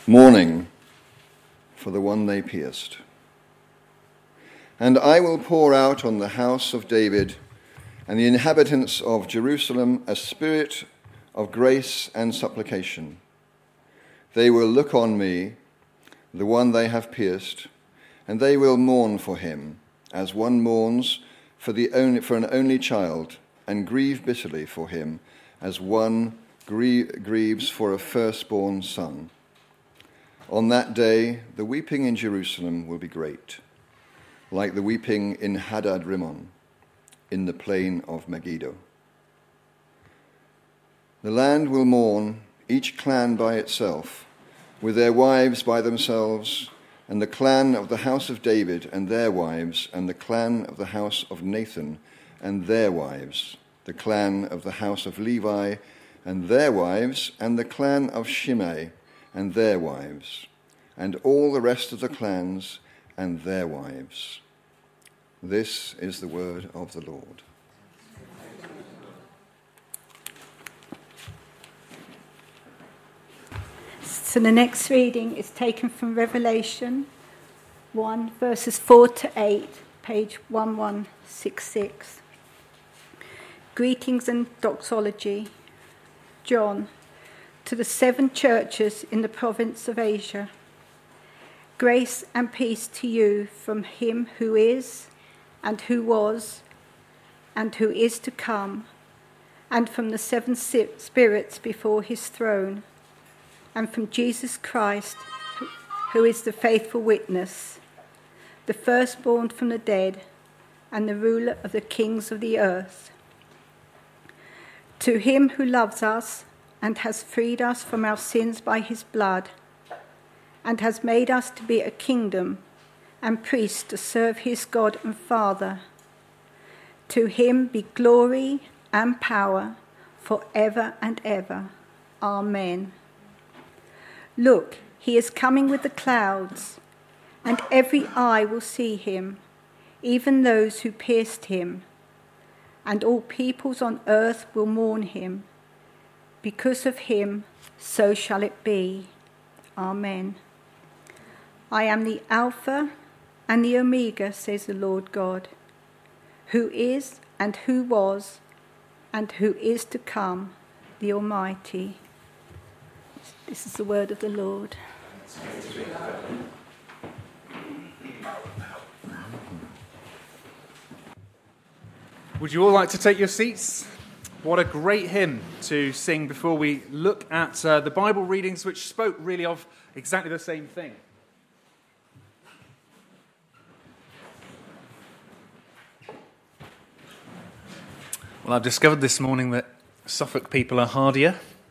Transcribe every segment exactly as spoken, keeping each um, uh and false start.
mourning for the one they pierced. And I will pour out on the house of David and the inhabitants of Jerusalem a spirit of grace and supplication. They will look on me, the one they have pierced, and they will mourn for him, as one mourns for the only, for an only child, and grieve bitterly for him, as one grie- grieves for a firstborn son. On that day, the weeping in Jerusalem will be great, like the weeping in Hadad Rimmon, in the plain of Megiddo. The land will mourn, each clan by itself, with their wives by themselves, and the clan of the house of David and their wives, and the clan of the house of Nathan and their wives, the clan of the house of Levi and their wives, and the clan of Shimei and their wives, and all the rest of the clans and their wives. This is the word of the Lord. So the next reading is taken from Revelation one, verses four to eight, page eleven sixty-six. Greetings and doxology. John, to the seven churches in the province of Asia. Grace and peace to you from him who is, and who was, and who is to come, and from the seven spirits before his throne, and from Jesus Christ, who is the faithful witness, the firstborn from the dead, and the ruler of the kings of the earth. To him who loves us and has freed us from our sins by his blood, and has made us to be a kingdom and priests to serve his God and Father. To him be glory and power forever and ever. Amen. Look, he is coming with the clouds, and every eye will see him, even those who pierced him, and all peoples on earth will mourn him. Because of him, so shall it be. Amen. I am the Alpha and the Omega, says the Lord God, who is and who was and who is to come, the Almighty. This is the word of the Lord. Would you all like to take your seats? What a great hymn to sing before we look at uh, the Bible readings which spoke really of exactly the same thing. Well, I've discovered this morning that Suffolk people are hardier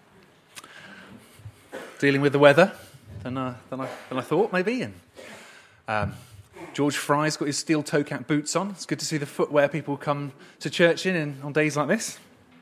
dealing with the weather than, uh, than, I, than I thought, maybe. And um, George Fry's got his steel toe cap boots on. It's good to see the footwear people come to church in, in on days like this.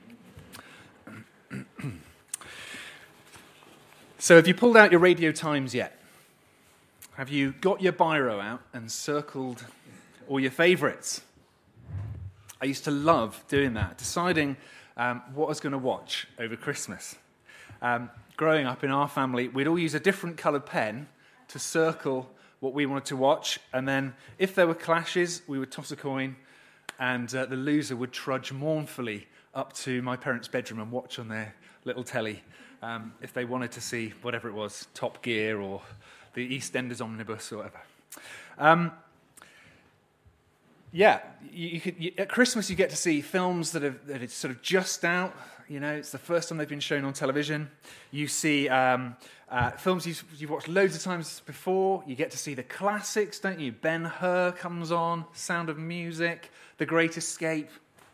So have you pulled out your Radio Times yet? Have you got your biro out and circled all your favourites? I used to love doing that, deciding um, what I was going to watch over Christmas. Um, growing up in our family, we'd all use a different coloured pen to circle what we wanted to watch, and then if there were clashes, we would toss a coin, and uh, the loser would trudge mournfully up to my parents' bedroom and watch on their little telly um, if they wanted to see whatever it was, Top Gear or the EastEnders Omnibus or whatever. Um, yeah, you, you could, you, at Christmas you get to see films that are, that are sort of just out. You know, it's the first time they've been shown on television. You see um, uh, films you've, you've watched loads of times before. You get to see the classics, don't you? Ben-Hur comes on, Sound of Music, The Great Escape.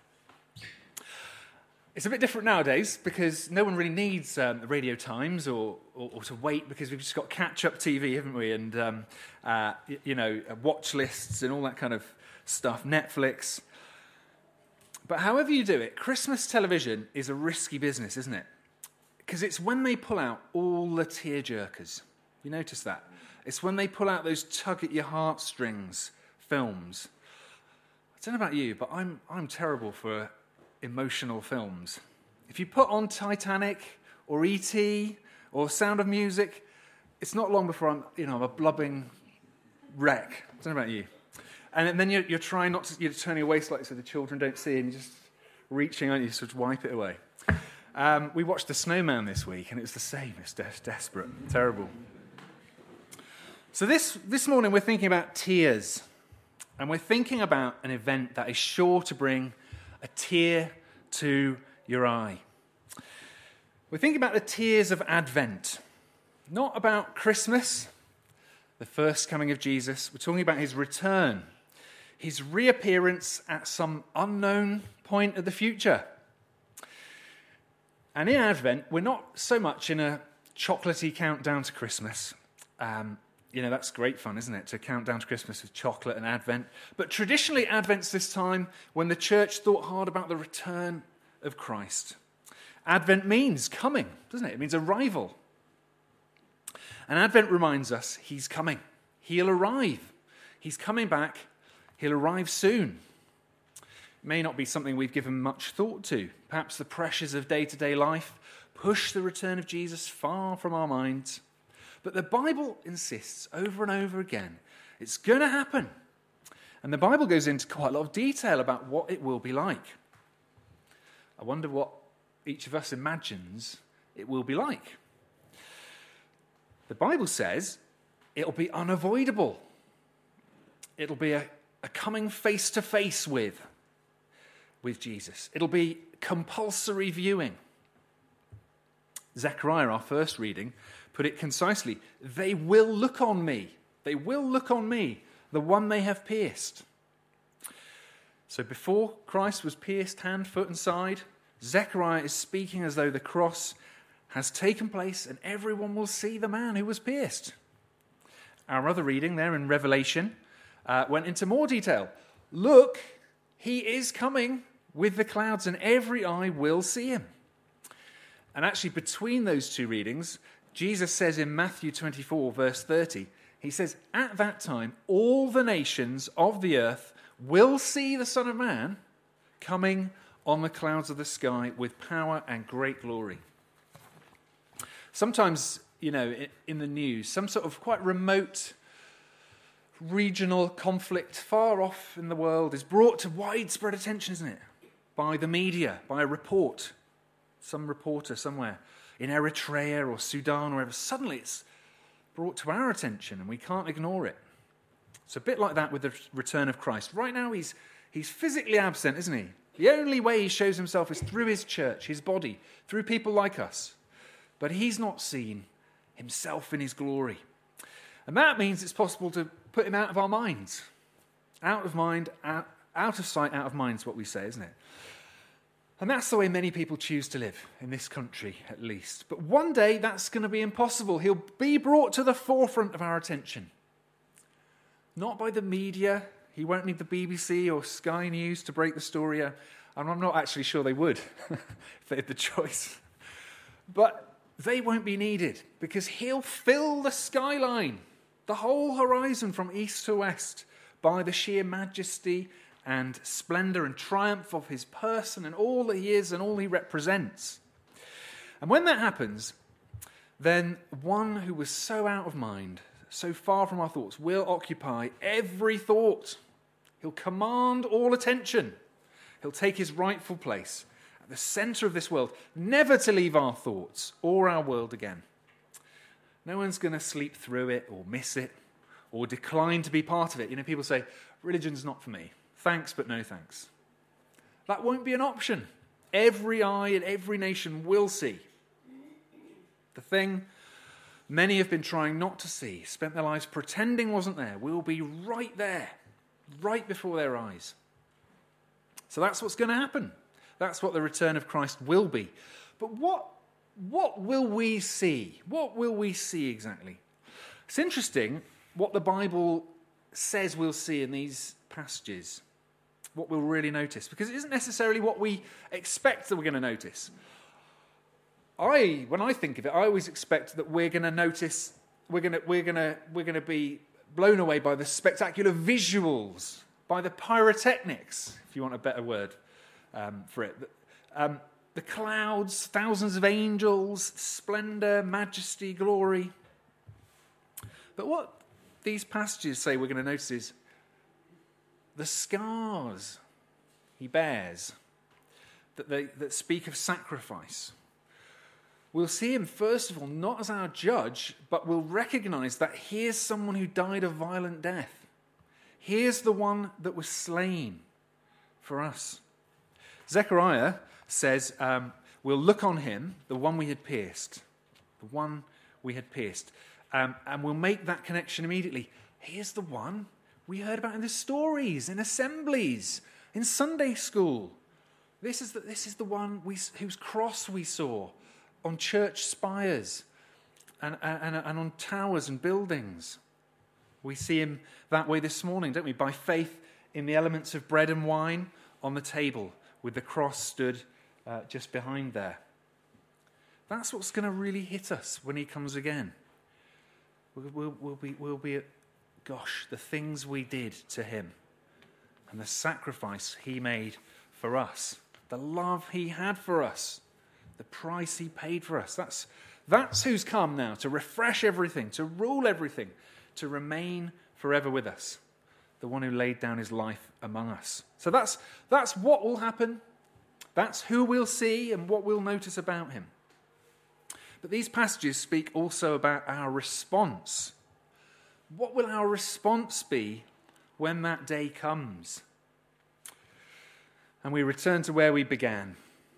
It's a bit different nowadays because no one really needs um, Radio Times or, or, or to wait because we've just got catch-up T V, haven't we? And, um, uh, you know, watch lists and all that kind of stuff, Netflix. But however you do it, Christmas television is a risky business, isn't it? Because it's when they pull out all the tearjerkers. You notice that? It's when they pull out those tug-at-your-heartstrings films. I don't know about you, but I'm I'm terrible for emotional films. If you put on Titanic or E T or Sound of Music, it's not long before I'm, you know, I'm a blubbing wreck. I don't know about you. And then you're, you're trying not to, you're turning away slightly so the children don't see, and you're just reaching, aren't you, to sort of wipe it away. Um, we watched The Snowman this week, and it was the same. It's des- desperate, terrible. So this, this morning we're thinking about tears, and we're thinking about an event that is sure to bring a tear to your eye. We're thinking about the tears of Advent, not about Christmas, the first coming of Jesus. We're talking about his return, his reappearance at some unknown point of the future. And in Advent, we're not so much in a chocolatey countdown to Christmas. Um, you know, that's great fun, isn't it, to count down to Christmas with chocolate and Advent. But traditionally, Advent's this time when the church thought hard about the return of Christ. Advent means coming, doesn't it? It means arrival. And Advent reminds us he's coming. He'll arrive. He's coming back. He'll arrive soon. It may not be something we've given much thought to. Perhaps the pressures of day-to-day life push the return of Jesus far from our minds. But the Bible insists over and over again, it's going to happen. And the Bible goes into quite a lot of detail about what it will be like. I wonder what each of us imagines it will be like. The Bible says it'll be unavoidable. It'll be a, a coming face-to-face with, with Jesus. It'll be compulsory viewing. Zechariah, our first reading, put it concisely. They will look on me. They will look on me, the one they have pierced. So before Christ was pierced hand, foot, and side, Zechariah is speaking as though the cross has taken place and everyone will see the man who was pierced. Our other reading there in Revelation uh, went into more detail. Look, he is coming with the clouds and every eye will see him. And actually between those two readings, Jesus says in Matthew twenty-four, verse thirty, he says, at that time, all the nations of the earth will see the Son of Man coming on the clouds of the sky with power and great glory. Sometimes, you know, in the news, some sort of quite remote regional conflict far off in the world is brought to widespread attention, isn't it? By the media, by a report, some reporter somewhere in Eritrea or Sudan or wherever. Suddenly it's brought to our attention and we can't ignore it. It's a bit like that with the return of Christ. Right now he's, he's physically absent, isn't he? The only way he shows himself is through his church, his body, through people like us. But he's not seen himself in his glory. And that means it's possible to put him out of our minds. Out of mind, out, out of sight, out of mind is what we say, isn't it? And that's the way many people choose to live, in this country at least. But one day that's going to be impossible. He'll be brought to the forefront of our attention. Not by the media. He won't need the B B C or Sky News to break the story. And I'm not actually sure they would if they had the choice. But they won't be needed because he'll fill the skyline, the whole horizon from east to west, by the sheer majesty and splendor and triumph of his person and all that he is and all he represents. And when that happens, then one who was so out of mind, so far from our thoughts, will occupy every thought. He'll command all attention. He'll take his rightful place at the center of this world, never to leave our thoughts or our world again. No one's going to sleep through it or miss it or decline to be part of it. You know, people say, religion's not for me. Thanks, but no thanks. That won't be an option. Every eye in every nation will see. The thing many have been trying not to see, spent their lives pretending wasn't there, will be right there, right before their eyes. So that's what's going to happen. That's what the return of Christ will be. But what, what will we see? What will we see exactly? It's interesting what the Bible says we'll see in these passages, what we'll really notice, because it isn't necessarily what we expect that we're going to notice. I, when I think of it, I always expect that we're going to notice, we're going to, we're going to, we're going to be blown away by the spectacular visuals, by the pyrotechnics, if you want a better word um, for it. Um, the clouds, thousands of angels, splendor, majesty, glory. But what these passages say we're going to notice is the scars he bears that, they, that speak of sacrifice. We'll see him, first of all, not as our judge, but we'll recognize that here's someone who died a violent death. Here's the one that was slain for us. Zechariah says, um, we'll look on him, the one we had pierced. The one we had pierced. Um, and we'll make that connection immediately. Here's the one we heard about in the stories, in assemblies, in Sunday school. This is the, this is the one we, whose cross we saw on church spires and, and, and on towers and buildings. We see him that way this morning, don't we? By faith in the elements of bread and wine on the table with the cross stood uh, just behind there. That's what's going to really hit us when he comes again. We'll, we'll, we'll be, we'll be at, gosh, the things we did to him and the sacrifice he made for us, the love he had for us, the price he paid for us. That's, that's who's come now to refresh everything, to rule everything, to remain forever with us, the one who laid down his life among us. So that's, that's what will happen. That's who we'll see and what we'll notice about him. But these passages speak also about our response. What will our response be when that day comes? And we return to where we began.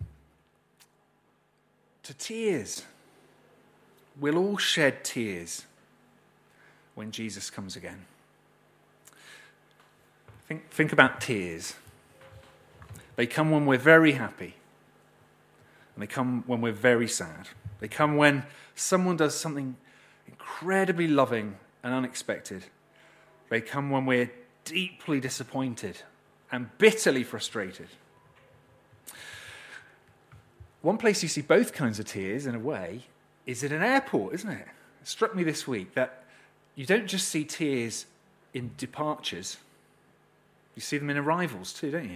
To tears. We'll all shed tears when Jesus comes again. Think, think about tears. They come when we're very happy. And they come when we're very sad. They come when someone does something incredibly loving and unexpected. They come when we're deeply disappointed and bitterly frustrated. One place you see both kinds of tears, in a way, is at an airport, isn't it? It struck me this week that you don't just see tears in departures. You see them in arrivals too, don't you?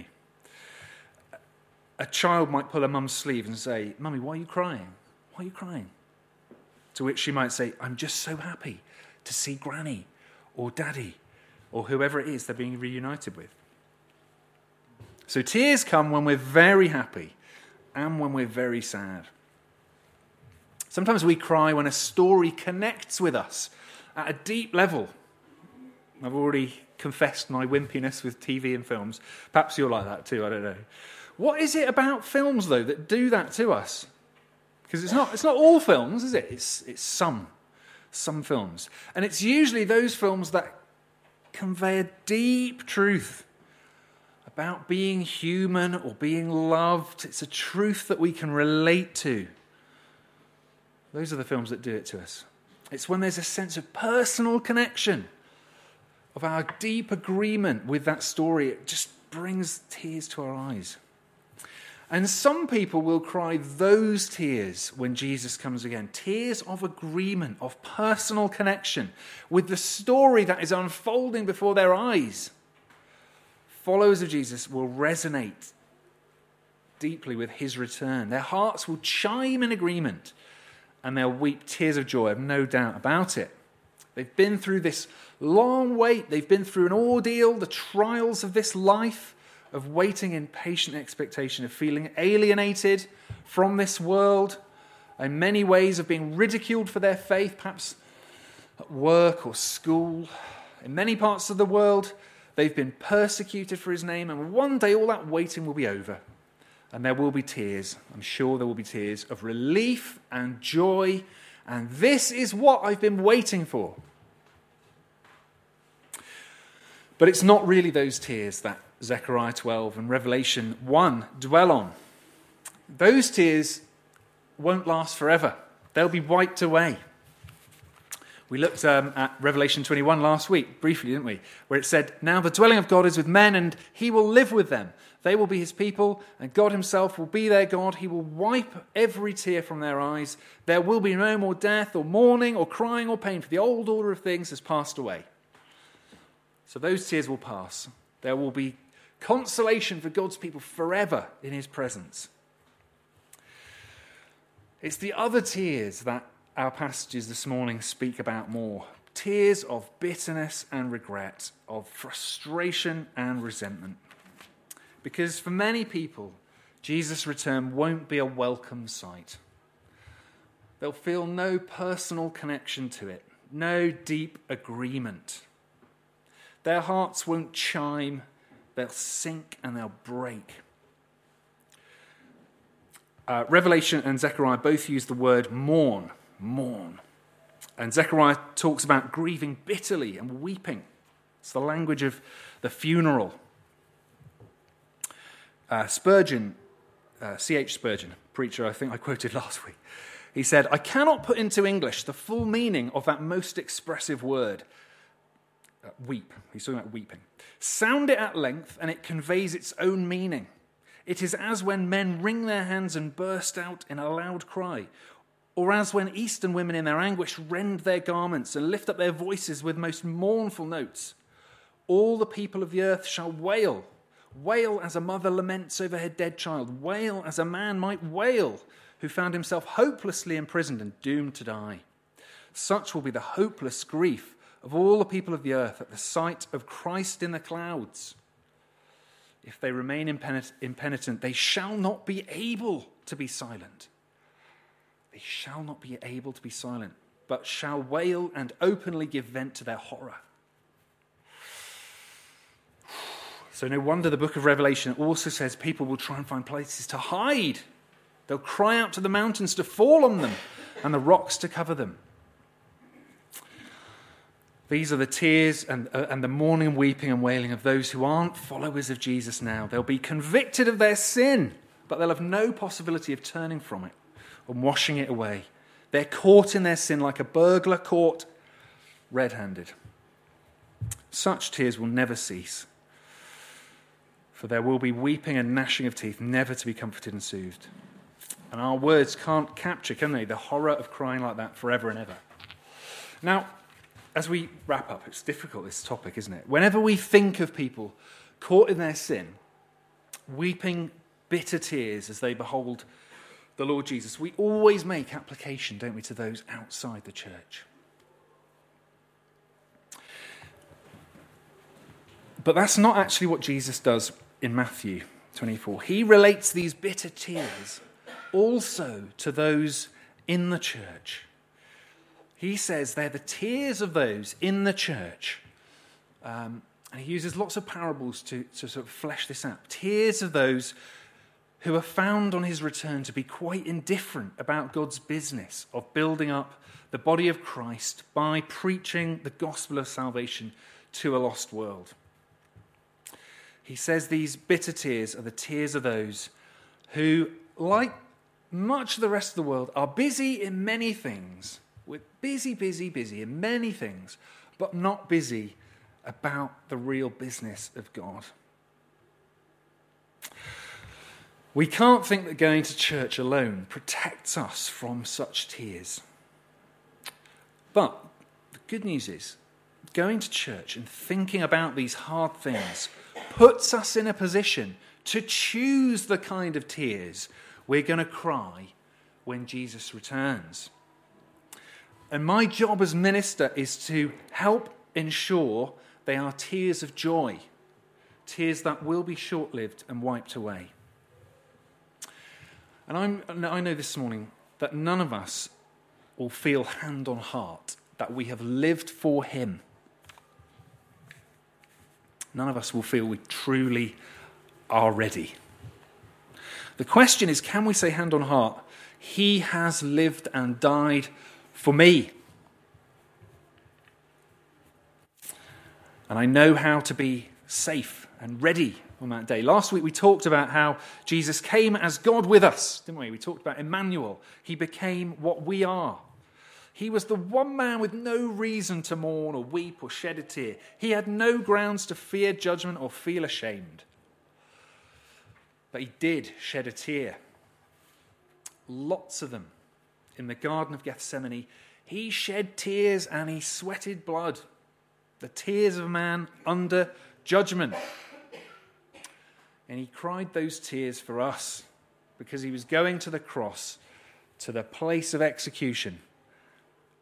A child might pull a mum's sleeve and say, "Mummy, why are you crying? Why are you crying?" To which she might say, "I'm just so happy to see Granny or Daddy or whoever it is they're being reunited with." So tears come when we're very happy and when we're very sad. Sometimes we cry when a story connects with us at a deep level. I've already confessed my wimpiness with T V and films. Perhaps you're like that too, I don't know. What is it about films, though, that do that to us? Because it's not, it's not all films, is it? It's, it's some, some films. And it's usually those films that convey a deep truth about being human or being loved. It's a truth that we can relate to. Those are the films that do it to us. It's when there's a sense of personal connection, of our deep agreement with that story. It just brings tears to our eyes. And some people will cry those tears when Jesus comes again. Tears of agreement, of personal connection with the story that is unfolding before their eyes. Followers of Jesus will resonate deeply with his return. Their hearts will chime in agreement and they'll weep tears of joy. I have no doubt about it. They've been through this long wait. They've been through an ordeal, the trials of this life, of waiting in patient expectation, of feeling alienated from this world, in many ways of being ridiculed for their faith, perhaps at work or school. In many parts of the world, they've been persecuted for his name, and one day all that waiting will be over, and there will be tears. I'm sure there will be tears of relief and joy, and this is what I've been waiting for. But it's not really those tears that Zechariah twelve and Revelation one dwell on. Those tears won't last forever. They'll be wiped away. We looked um, at Revelation twenty-one last week, briefly, didn't we? Where it said, "Now the dwelling of God is with men, and he will live with them. They will be his people, and God himself will be their God. He will wipe every tear from their eyes. There will be no more death, or mourning, or crying, or pain, for the old order of things has passed away." So those tears will pass. There will be consolation for God's people forever in his presence. It's the other tears that our passages this morning speak about more. Tears of bitterness and regret, of frustration and resentment. Because for many people, Jesus' return won't be a welcome sight. They'll feel no personal connection to it, no deep agreement. Their hearts won't chime, they'll sink and they'll break. Uh, Revelation and Zechariah both use the word mourn, mourn. And Zechariah talks about grieving bitterly and weeping. It's the language of the funeral. Uh, Spurgeon, uh, C H Spurgeon, preacher I think I quoted last week, he said, "I cannot put into English the full meaning of that most expressive word, uh, weep." He's talking about weeping. "Sound it at length and it conveys its own meaning. It is as when men wring their hands and burst out in a loud cry, or as when Eastern women in their anguish rend their garments and lift up their voices with most mournful notes. All the people of the earth shall wail, wail as a mother laments over her dead child, wail as a man might wail who found himself hopelessly imprisoned and doomed to die. Such will be the hopeless grief of all the people of the earth at the sight of Christ in the clouds. If they remain impenitent, they shall not be able to be silent. They shall not be able to be silent, but shall wail and openly give vent to their horror." So no wonder the book of Revelation also says people will try and find places to hide. They'll cry out to the mountains to fall on them and the rocks to cover them. These are the tears and, uh, and the mourning, weeping and wailing of those who aren't followers of Jesus now. They'll be convicted of their sin, but they'll have no possibility of turning from it and washing it away. They're caught in their sin like a burglar caught red-handed. Such tears will never cease, for there will be weeping and gnashing of teeth, never to be comforted and soothed. And our words can't capture, can they, the horror of crying like that forever and ever. Now, as we wrap up, it's difficult, this topic, isn't it? Whenever we think of people caught in their sin, weeping bitter tears as they behold the Lord Jesus, we always make application, don't we, to those outside the church. But that's not actually what Jesus does in Matthew twenty-four. He relates these bitter tears also to those in the church. He says they're the tears of those in the church. Um, and he uses lots of parables to, to sort of flesh this out. Tears of those who are found on his return to be quite indifferent about God's business of building up the body of Christ by preaching the gospel of salvation to a lost world. He says these bitter tears are the tears of those who, like much of the rest of the world, are busy in many things. We're busy, busy, busy in many things, but not busy about the real business of God. We can't think that going to church alone protects us from such tears. But the good news is, going to church and thinking about these hard things puts us in a position to choose the kind of tears we're going to cry when Jesus returns. And my job as minister is to help ensure they are tears of joy, tears that will be short-lived and wiped away. And I'm, I know this morning that none of us will feel hand on heart that we have lived for him. None of us will feel we truly are ready. The question is, can we say hand on heart, he has lived and died for me? And I know how to be safe and ready on that day. Last week we talked about how Jesus came as God with us, didn't we? We talked about Emmanuel. He became what we are. He was the one man with no reason to mourn or weep or shed a tear. He had no grounds to fear judgment or feel ashamed. But he did shed a tear. Lots of them. In the Garden of Gethsemane, he shed tears and he sweated blood. The tears of a man under judgment. And he cried those tears for us because he was going to the cross, to the place of execution,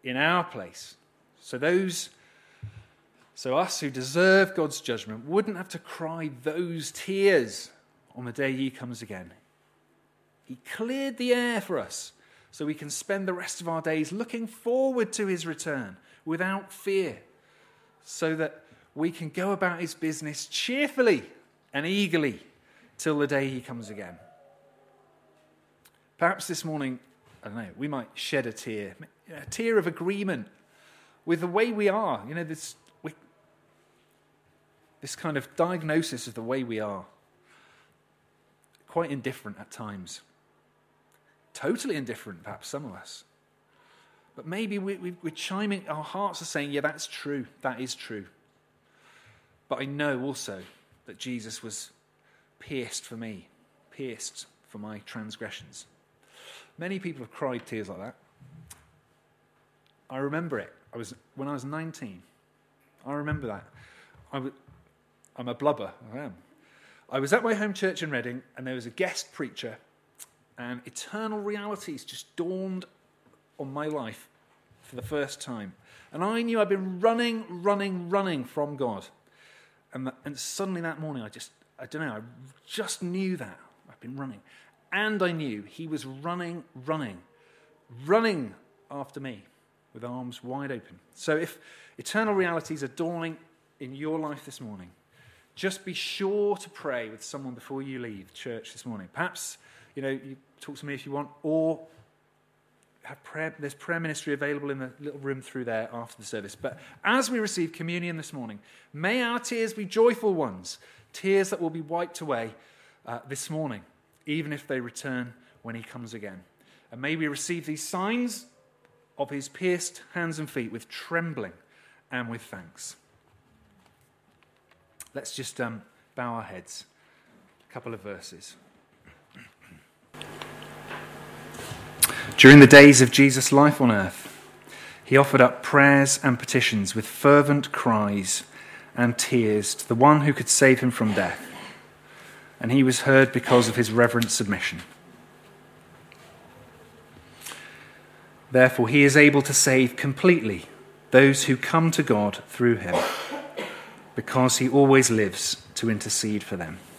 in our place. So those, so us who deserve God's judgment wouldn't have to cry those tears on the day he comes again. He cleared the air for us so we can spend the rest of our days looking forward to his return without fear, so that we can go about his business cheerfully and eagerly till the day he comes again. Perhaps this morning, I don't know, we might shed a tear, a tear of agreement with the way we are. You know, this, we, this kind of diagnosis of the way we are. Quite indifferent at times. Totally indifferent, perhaps, some of us. But maybe we, we, we're chiming, our hearts are saying, yeah, that's true, that is true. But I know also that Jesus was pierced for me, pierced for my transgressions. Many people have cried tears like that. I remember it. I was when I was nineteen. I remember that. I w- I'm a blubber, I am. I was at my home church in Reading, and there was a guest preacher, and eternal realities just dawned on my life for the first time. And I knew I'd been running, running, running from God. And, the, and suddenly that morning, I just, I don't know, I just knew that. I've been running. And I knew he was running, running, running after me with arms wide open. So if eternal realities are dawning in your life this morning, just be sure to pray with someone before you leave church this morning. Perhaps, you know, you talk to me if you want, or have prayer, there's prayer ministry available in the little room through there after the service. But as we receive communion this morning, may our tears be joyful ones, tears that will be wiped away uh, this morning, even if they return when he comes again. And may we receive these signs of his pierced hands and feet with trembling and with thanks. Let's just um, bow our heads. A couple of verses. During the days of Jesus' life on earth, he offered up prayers and petitions with fervent cries and tears to the one who could save him from death. And he was heard because of his reverent submission. Therefore, he is able to save completely those who come to God through him, because he always lives to intercede for them.